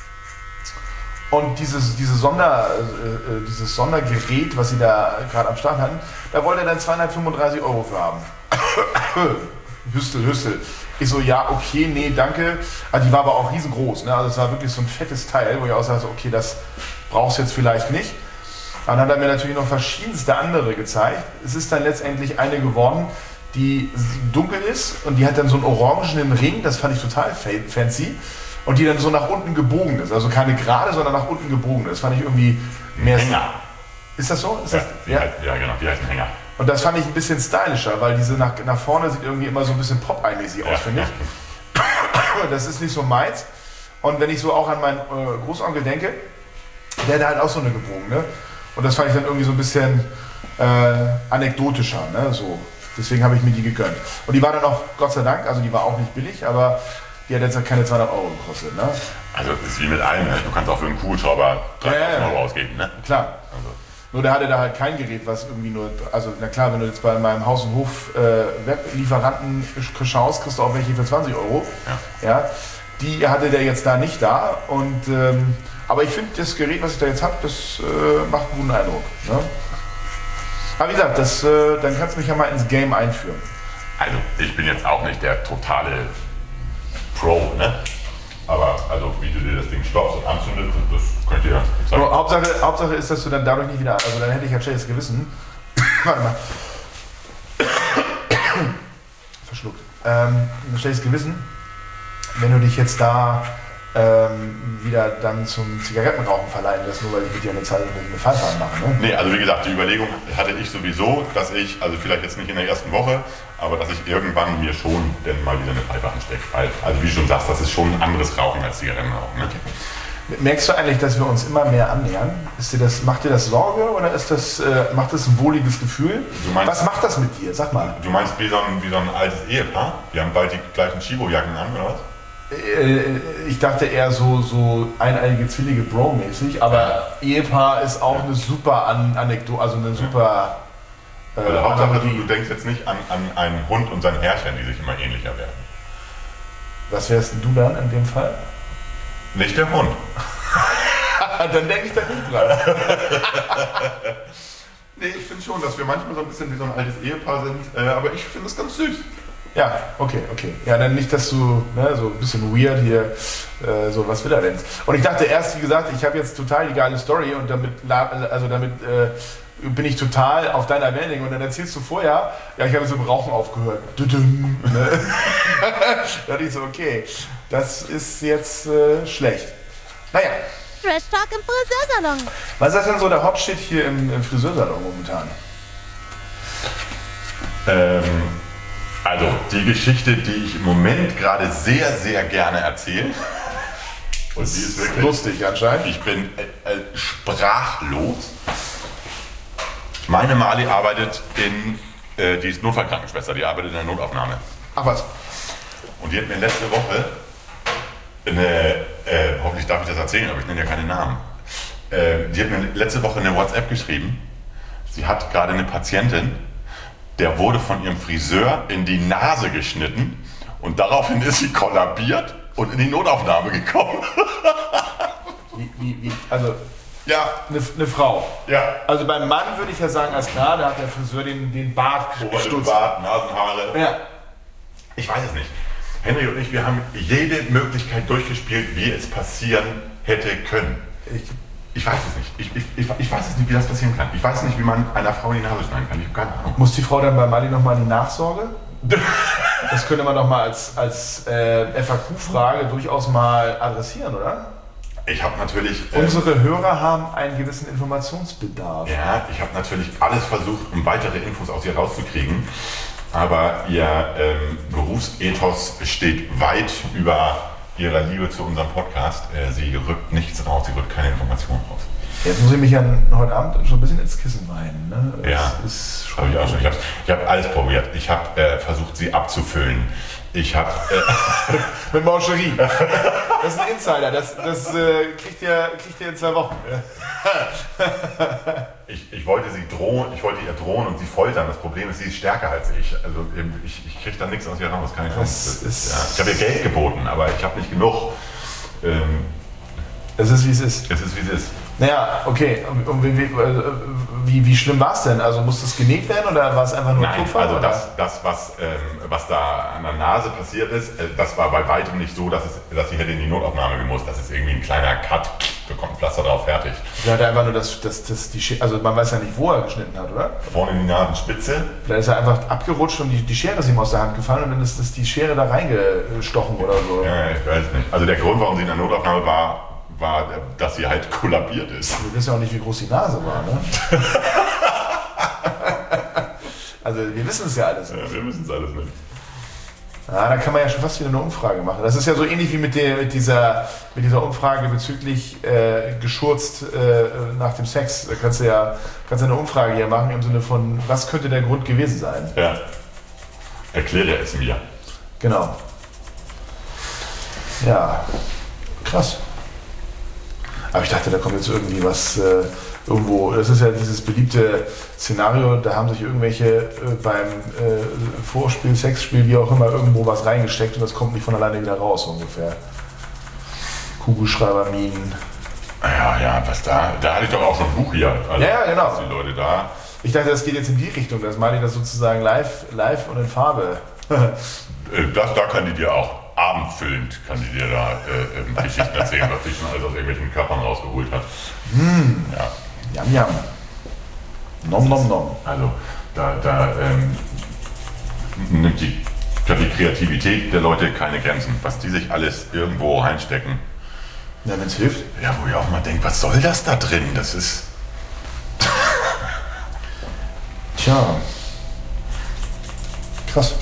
Und dieses, diese Sonder, äh, dieses Sondergerät, was sie da gerade am Start hatten, da wollte er dann zweihundertfünfunddreißig Euro für haben. Hüstel, Hüstel. Ich so, ja, okay, nee, danke. Also die war aber auch riesengroß, ne? Also es war wirklich so ein fettes Teil, wo ich auch sage, okay, das brauchst du jetzt vielleicht nicht. Dann hat er mir natürlich noch verschiedenste andere gezeigt. Es ist dann letztendlich eine geworden, die dunkel ist und die hat dann so einen orangenen Ring, das fand ich total fancy. Und die dann so nach unten gebogen ist. Also keine gerade, sondern nach unten gebogen. Das fand ich irgendwie mehr... Hänger. Ist das so? Ist Ja, das, die ja? heißt, ja, genau, die heißen Hänger. Und das fand ich ein bisschen stylischer, weil diese nach, nach vorne sieht irgendwie immer so ein bisschen Popeye-mäßig aus, Ja. finde ich. Das ist nicht so meins. Und wenn ich so auch an meinen äh, Großonkel denke, der hat halt auch so eine gebogene. Und das fand ich dann irgendwie so ein bisschen äh, anekdotischer, ne? So. Deswegen habe ich mir die gegönnt. Und die war dann auch, Gott sei Dank, also die war auch nicht billig, aber die hat jetzt halt keine zweihundert Euro gekostet, ne? Also das ist wie mit allem, ne? Du kannst auch für einen Kugelschrauber dreitausend Ja, ja, ja. Euro ausgeben, ne? Klar. Also. Nur der hatte da halt kein Gerät, was irgendwie nur, also na klar, wenn du jetzt bei meinem Haus- und Hof äh, Weblieferanten schaust, kriegst du auch welche für zwanzig Euro. Ja. Ja. die hatte der jetzt da nicht da. Und, ähm, aber ich finde, das Gerät, was ich da jetzt habe, das äh, macht einen guten Eindruck. Ne? Aber wie gesagt, das, äh, dann kannst du mich ja mal ins Game einführen. Also, ich bin jetzt auch nicht der totale Pro, ne? Aber also, wie du dir das Ding stoppst und anzündest, das könnt ihr sagen. So, Hauptsache, Hauptsache ist, dass du dann dadurch nicht wieder, also dann hätte ich ja schlechtes Gewissen. Warte mal. Verschluckt. Ähm, ein schlechtes Gewissen, wenn du dich jetzt da ähm, wieder dann zum Zigarettenrauchen verleihen lässt, nur weil ich mit dir eine Zeit eine Pfeife anmache. Ne? Nee, also wie gesagt, die Überlegung hatte ich sowieso, dass ich, also vielleicht jetzt nicht in der ersten Woche, aber dass ich irgendwann mir schon denn mal wieder eine Pfeife anstecke. Also wie du schon sagst, das ist schon ein anderes Rauchen als Zigarettenrauchen. Ne? Okay. Merkst du eigentlich, dass wir uns immer mehr annähern? Ist dir das, macht dir das Sorge oder ist das, äh, macht das ein wohliges Gefühl? Du meinst, was macht das mit dir? Sag mal. Du meinst wie so ein, wie so ein altes Ehepaar? Die haben bald die gleichen Chibo-Jacken an, oder was? Ich dachte eher so, so eineiige Zwillinge Bro-mäßig, aber Ehepaar ist auch eine super An Anekdote, also eine super. Äh, also Hauptsache, du, du denkst jetzt nicht an, an einen Hund und sein Herrchen, die sich immer ähnlicher werden. Was wärst denn du dann in dem Fall? Nicht der Hund. Dann denke ich da nicht dran. Nee, ich finde schon, dass wir manchmal so ein bisschen wie so ein altes Ehepaar sind, äh, aber ich finde es ganz süß. Ja, okay, okay. Ja, dann nicht, dass du ne, so ein bisschen weird hier äh, so was will er denn? Und ich dachte erst, wie gesagt, ich habe jetzt total die geile Story und damit, also damit äh, bin ich total auf deiner Wellenlänge und dann erzählst du vorher, ja, ich habe jetzt mit dem Rauchen aufgehört. Düdüm, ne? Da dachte ich so, okay, das ist jetzt äh, schlecht. Naja. Trash Talk im Friseursalon. Was ist denn so der Hot-Shit hier im, im Friseursalon momentan? Ähm... Also, die Geschichte, die ich im Moment gerade sehr, sehr gerne erzähle. Und die ist wirklich lustig anscheinend. Ich bin äh, äh, sprachlos. Meine Mali arbeitet in, äh, die ist Notfallkrankenschwester, die arbeitet in der Notaufnahme. Ach was. Und die hat mir letzte Woche eine, äh, hoffentlich darf ich das erzählen, aber ich nenne ja keine Namen. Äh, die hat mir letzte Woche eine WhatsApp geschrieben. Sie hat gerade eine Patientin, der wurde von ihrem Friseur in die Nase geschnitten und daraufhin ist sie kollabiert und in die Notaufnahme gekommen. Wie, wie, wie, also, ja. Eine, eine Frau. Ja. Also beim Mann würde ich ja sagen, als klar, da hat der Friseur den, den Bart gestutzt. Bart, Nasenhaare. Ja. Ich weiß es nicht. Henry und ich, wir haben jede Möglichkeit durchgespielt, wie es passieren hätte können. Ich, Ich weiß es nicht. Ich, ich, ich, ich weiß es nicht, wie das passieren kann. Ich weiß nicht, wie man einer Frau in die Nase schneiden kann. Ich habe keine Ahnung. Muss die Frau dann bei Mali nochmal die Nachsorge? Das könnte man doch mal als, als äh, F A Q-Frage durchaus mal adressieren, oder? Ich habe natürlich... Äh, Unsere Hörer haben einen gewissen Informationsbedarf. Ja, ich habe natürlich alles versucht, um weitere Infos aus ihr rauszukriegen. Aber ihr ähm, Berufsethos steht weit über ihrer Liebe zu unserem Podcast. Äh, sie rückt nichts raus, sie rückt keine Informationen raus. Jetzt muss ich mich ja heute Abend schon ein bisschen ins Kissen weinen. Ne? Das ja, ist habe ich auch schon. Ich habe ich hab alles probiert. Ich habe äh, versucht, sie abzufüllen. Ich habe... Äh, mit Mancherie. Das ist ein Insider. Das, das äh, kriegt, ihr, kriegt ihr in zwei Wochen. ich, ich wollte sie drohen, ich wollte ihr drohen und sie foltern. Das Problem ist, sie ist stärker als ich. Also ich, ich kriege da nichts aus ihr raus. Keine Chance. Das ist, ja, ich habe ihr Geld geboten, aber ich habe nicht genug. Ähm, es ist, wie es ist. Es ist, wie es ist. Naja, okay. Und, und wie, wie, wie schlimm war es denn? Also musste es genäht werden oder war es einfach nur Nein, Todfall? Also das, das was, ähm, was da an der Nase passiert ist, äh, das war bei weitem nicht so, dass, es, dass sie hätte in die Notaufnahme gemusst. Das ist irgendwie ein kleiner Cut, da kommt ein Pflaster drauf, fertig. Ja, hat einfach nur das, das, das, die Schere, also man weiß ja nicht, wo er geschnitten hat, oder? Vorne in die Nasenspitze. Vielleicht ist er einfach abgerutscht und die, die Schere ist ihm aus der Hand gefallen und dann ist das die Schere da reingestochen oder so. Ja, ich weiß nicht. Also der Grund, warum sie in der Notaufnahme war, war, dass sie halt kollabiert ist. Wir wissen ja auch nicht, wie groß die Nase war, ne? Also wir wissen es ja alles nicht. Ja, wir wissen es alles nicht. Ja, da kann man ja schon fast wieder eine Umfrage machen. Das ist ja so ähnlich wie mit, der, mit, dieser, mit dieser Umfrage bezüglich äh, geschurzt äh, nach dem Sex. Da kannst du ja kannst du eine Umfrage hier machen im Sinne von, was könnte der Grund gewesen sein? Ja. Erkläre es mir. Genau. Ja, krass. Aber ich dachte, da kommt jetzt irgendwie was äh, irgendwo. Das ist ja dieses beliebte Szenario, da haben sich irgendwelche äh, beim äh, Vorspiel, Sexspiel, wie auch immer, irgendwo was reingesteckt und das kommt nicht von alleine wieder raus, ungefähr. Kugelschreiberminen. Ja, ja, was da, da hatte ich doch auch schon ein Buch hier. Also, Ja, ja, genau. dass die Leute da. Ich dachte, das geht jetzt in die Richtung, dass Martin das sozusagen live, live und in Farbe. Äh, Das, da kann die dir auch abendfüllend, kann die dir da äh, ähm, Geschichten erzählen, was sie schon alles aus irgendwelchen Körpern rausgeholt hat. Mm. Ja, Yam, yam. Nom, nom, nom. also da, da ähm, nimmt die, hat die Kreativität der Leute keine Grenzen. Was die sich alles irgendwo reinstecken. Ja, wenn es hilft. Ja, wo ihr auch mal denkt, was soll das da drin? Das ist... Tja. Krass.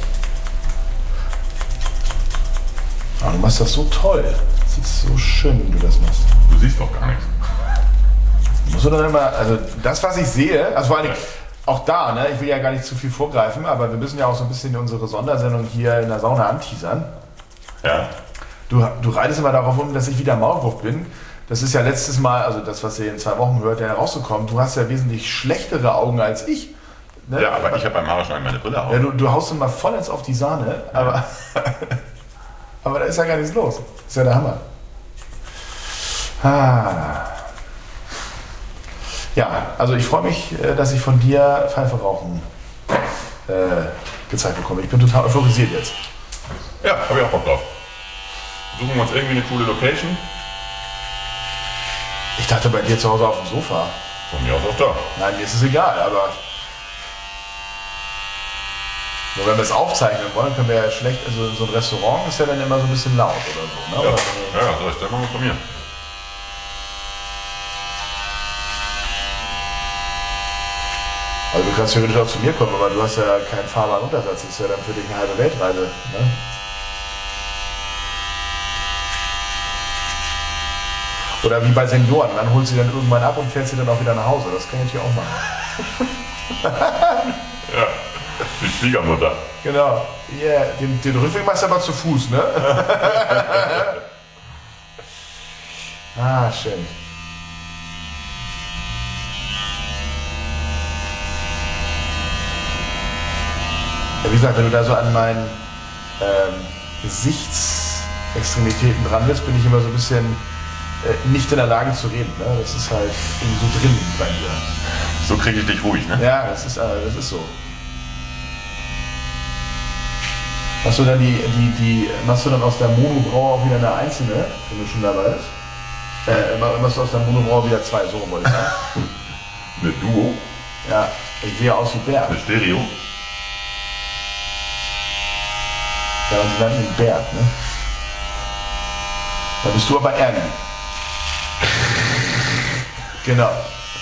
Aber du machst das so toll. Das ist so schön, wie du das machst. Du siehst doch gar nichts. Musst du dann immer, also das, was ich sehe, also vor allem auch da, ne, ich will ja gar nicht zu viel vorgreifen, aber wir müssen ja auch so ein bisschen unsere Sondersendung hier in der Sauna anteasern. Ja. Du, du reitest immer darauf um, dass ich wieder Maulwurf bin. Das ist ja letztes Mal, also das, was ihr in zwei Wochen hört, ja rausgekommen. Du hast ja wesentlich schlechtere Augen als ich. Ne? Ja, aber ich habe beim Haarschneiden meine Brille auf. Ja, du, du haust immer voll jetzt auf die Sahne, aber, aber da ist ja gar nichts los. Das ist ja der Hammer. Ah. Ja, also ich freue mich, äh, dass ich von dir Pfeife rauchen äh, gezeigt bekomme. Ich bin total euphorisiert jetzt. Ja, habe ich auch Bock drauf. Suchen wir uns irgendwie eine coole Location. Ich dachte bei dir zu Hause auf dem Sofa. Von mir aus auch da. Nein, mir ist es egal, aber nur wenn wir es aufzeichnen wollen, können wir ja schlecht, also so ein Restaurant ist ja dann immer so ein bisschen laut oder so. Ne? Ja, Oder so. ja, so ist der mal von mir. Also du kannst theoretisch auch zu mir kommen, aber du hast ja keinen fahrbaren Untersatz. Das ist ja dann für dich eine halbe Weltreise. Ne? Oder wie bei Senioren, dann holst du sie dann irgendwann ab und fährst sie dann auch wieder nach Hause. Das kann ich natürlich auch machen. Ja, die Schwiegermutter. Genau. Yeah. Den, den Rückweg machst du aber zu Fuß, ne? Ah, schön. Ja, wie gesagt, wenn du da so an meinen ähm, Gesichtsextremitäten dran bist, bin ich immer so ein bisschen äh, nicht in der Lage zu reden. Ne? Das ist halt irgendwie so drin bei mir. So kriege ich dich ruhig, ne? Ja, das ist, äh, das ist so. Machst du dann die, die, die, machst du dann aus der Monobraue auch wieder eine einzelne, wenn du schon dabei bist? Äh, machst du aus der Monobraue wieder zwei, so wollte ich sagen. Eine Duo, Ja, ich sehe aus wie Bert. eine Stereo. Ja, und sie landen in Bert, ne? Da bist du aber Ernie. Genau.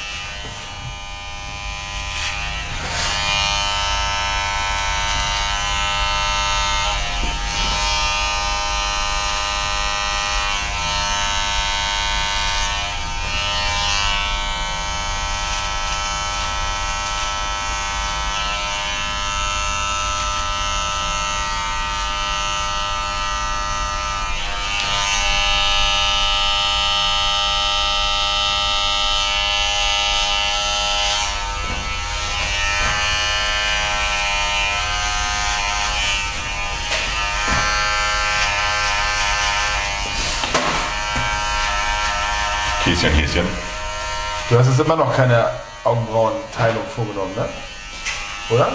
Häschen, Häschen. Du hast jetzt immer noch keine Augenbrauenteilung vorgenommen, ne? Oder?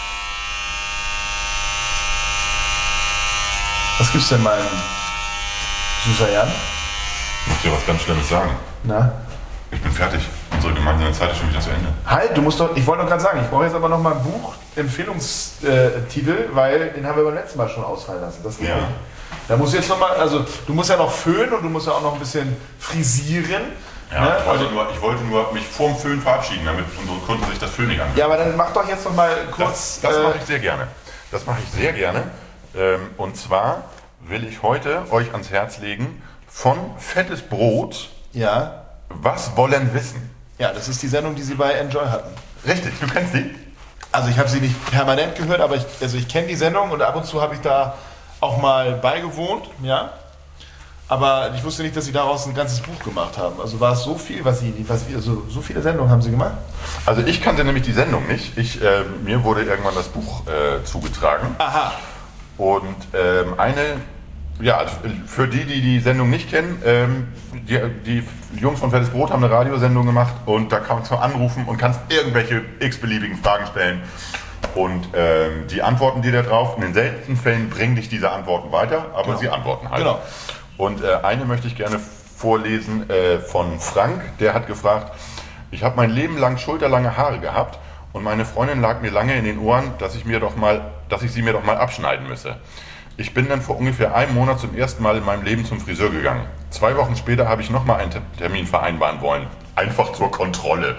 Was gibt's denn, mein süßer Jan? Ich muss dir was ganz Schlimmes sagen. Na? Ich bin fertig. Unsere gemeinsame Zeit ist schon wieder zu Ende. Halt, du musst doch, ich wollte doch gerade sagen, ich brauche jetzt aber noch mal ein Buch, Empfehlungstitel, weil den haben wir beim letzten Mal schon ausfallen lassen. Das geht Ja. nicht. Da musst du jetzt noch mal, also du musst ja noch föhnen und du musst ja auch noch ein bisschen frisieren. Ja, ne? ich, wollte nur, ich wollte nur mich vorm Föhn verabschieden, damit unsere Kunden sich das Föhn nicht anhören. Ja, aber dann mach doch jetzt noch mal Das, kurz. das äh, mache ich sehr gerne. Das mache ich sehr gerne. Ähm, und zwar will ich heute euch ans Herz legen von Fettes Brot. Ja, Was wollen wissen? ja, das ist die Sendung, die sie bei Enjoy hatten. Richtig, du kennst die? Also ich habe sie nicht permanent gehört, aber ich, also ich kenne die Sendung und ab und zu habe ich da auch mal beigewohnt, ja. Aber ich wusste nicht, dass sie daraus ein ganzes Buch gemacht haben. Also war es so viel, was sie, was, also so viele Sendungen haben sie gemacht? Also ich kannte nämlich die Sendung nicht. Ich, äh, mir wurde irgendwann das Buch äh, zugetragen. Aha. Und ähm, eine Ja, also für die, die die Sendung nicht kennen, ähm, die, die Jungs von Fettes Brot haben eine Radiosendung gemacht und da kannst du anrufen und kannst irgendwelche x-beliebigen Fragen stellen und ähm, die antworten dir da drauf. In den seltensten Fällen bringen dich diese Antworten weiter, aber Genau. sie antworten halt. Genau. Und äh, eine möchte ich gerne vorlesen äh, von Frank, der hat gefragt, ich habe mein Leben lang schulterlange Haare gehabt und meine Freundin lag mir lange in den Ohren, dass ich, mir doch mal, dass ich sie mir doch mal abschneiden müsse. Ich bin dann vor ungefähr einem Monat zum ersten Mal in meinem Leben zum Friseur gegangen. Zwei Wochen später habe ich nochmal einen Termin vereinbaren wollen. Einfach zur Kontrolle.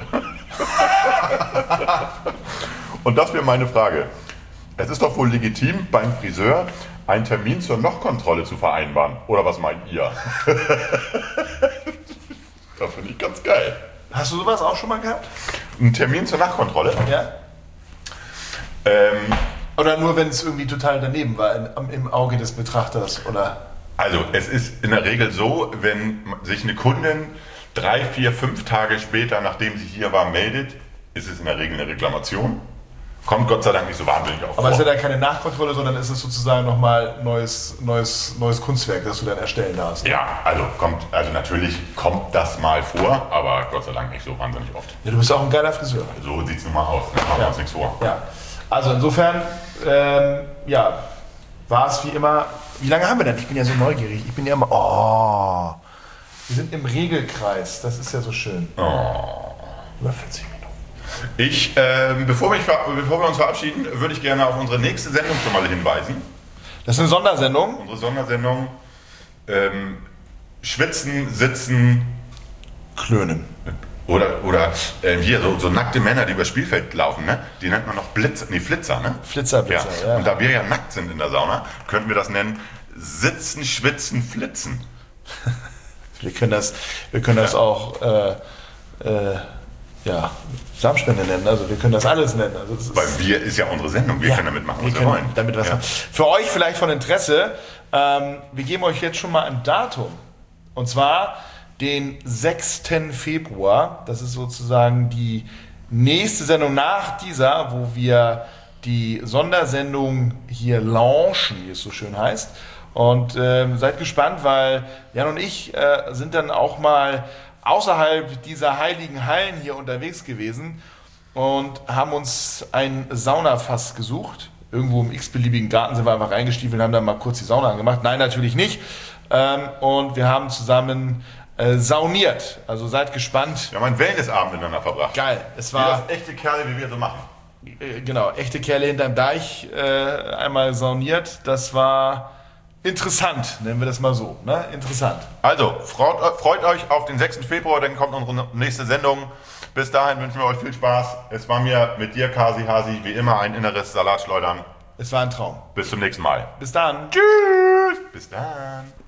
Und das wäre meine Frage. Es ist doch wohl legitim, beim Friseur einen Termin zur Nochkontrolle zu vereinbaren. Oder was meint ihr? Das finde ich ganz geil. Hast du sowas auch schon mal gehabt? Ein Termin zur Nachkontrolle? Ja. Ähm, Oder nur, wenn es irgendwie total daneben war, im, im Auge des Betrachters, oder? Also es ist in der Regel so, wenn sich eine Kundin drei, vier, fünf Tage später, nachdem sie hier war, meldet, ist es in der Regel eine Reklamation. Kommt Gott sei Dank nicht so wahnsinnig auf. Aber es ist ja dann keine Nachkontrolle, sondern es ist sozusagen nochmal neues, neues, neues Kunstwerk, das du dann erstellen darfst. Ja, also kommt, also natürlich kommt das mal vor, aber Gott sei Dank nicht so wahnsinnig oft. Ja, du bist auch ein geiler Friseur. So sieht es nun mal aus, da machen wir uns nichts vor. Ja. Also insofern, ähm, ja, war es wie immer. Wie lange haben wir denn? Ich bin ja so neugierig. Ich bin ja immer. Oh. Wir sind im Regelkreis. Das ist ja so schön. Oh. Über vierzig Minuten. Ich, ähm, bevor, wir, bevor wir uns verabschieden, würde ich gerne auf unsere nächste Sendung schon mal hinweisen. Das ist eine Sondersendung. Unsere Sondersendung ähm, Schwitzen, Sitzen, Klönen. Oder, oder äh, hier, so, so nackte Männer, die über Spielfeld laufen, ne? Die nennt man noch Blitz, nee, Flitzer, ne? Flitzer, Blitzer, ja. Und da wir ja nackt sind in der Sauna, könnten wir das nennen Sitzen, Schwitzen, Flitzen. Wir können das, wir können das auch äh, äh, ja, Samenspende nennen. Also wir können das alles nennen. Also das ist, Weil wir ist ja unsere Sendung, wir ja, können damit machen, wir was wir können wollen. damit was Ja. machen. Für euch vielleicht von Interesse, ähm, wir geben euch jetzt schon mal ein Datum. Und zwar den sechsten Februar. Das ist sozusagen die nächste Sendung nach dieser, wo wir die Sondersendung hier launchen, wie es so schön heißt. Und ähm, seid gespannt, weil Jan und ich äh, sind dann auch mal außerhalb dieser heiligen Hallen hier unterwegs gewesen und haben uns ein Saunafass gesucht. Irgendwo im x-beliebigen Garten sind wir einfach reingestiefelt und haben dann mal kurz die Sauna angemacht. Nein, natürlich nicht. Ähm, und wir haben zusammen äh, sauniert. Also seid gespannt. Wir haben einen Wellnessabend miteinander verbracht. Geil. Es Wie war das echte Kerle, wie wir so machen. äh, genau echte Kerle hinterm Deich äh, einmal sauniert. Das war interessant, nennen wir das mal so. Ne? Interessant. Also, freut, freut euch auf den sechsten Februar, dann kommt unsere nächste Sendung. Bis dahin wünschen wir euch viel Spaß. Es war mir mit dir, Kasi Hasi, wie immer ein inneres Salatschleudern. Es war ein Traum. Bis zum nächsten Mal. Bis dann. Tschüss. Bis dann.